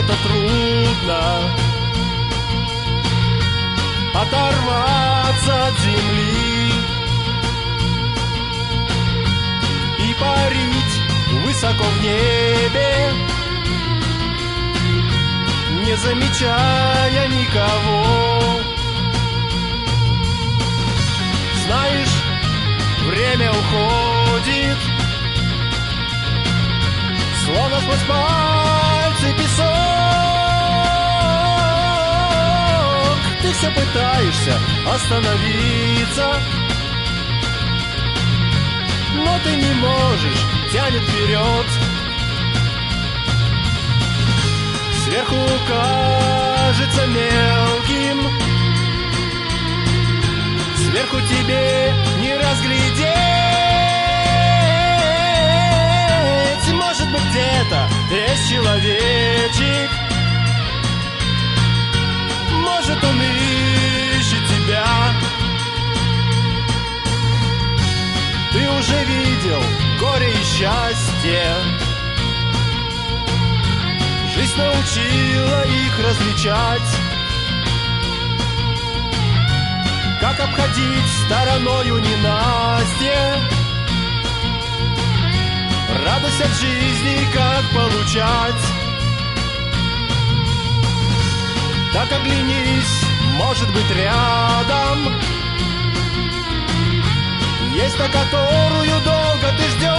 где-то трудно оторваться от земли и парить высоко в небе, не замечая никого. Знаешь, время уходит, словно сквозь пальцы песок. Ты все пытаешься остановиться, но ты не можешь, тянет вперед. Сверху кажется мелким, сверху тебе не разглядеть. Может быть, где-то есть человечек, может, он ищет тебя. Ты уже видел горе и счастье, жизнь научила их различать, как обходить стороною ненастье. Радость от жизни, как получать. Так оглянись, может быть, рядом есть та, которую долго ты ждешь.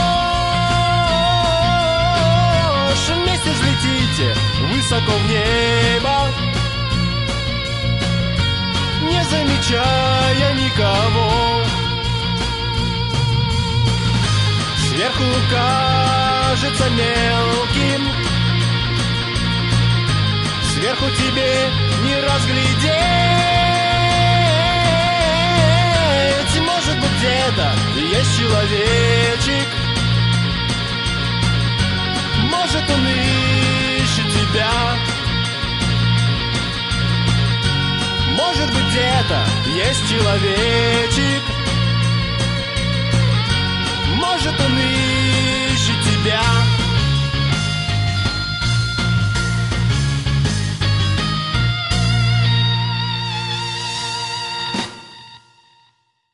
Вместе взлетите высоко в небо, не замечая никого. Сверху кажется мелким, сверху тебе не разглядеть. Может быть, где-то есть человечек, может, он ищет тебя. Может быть, где-то есть человечек,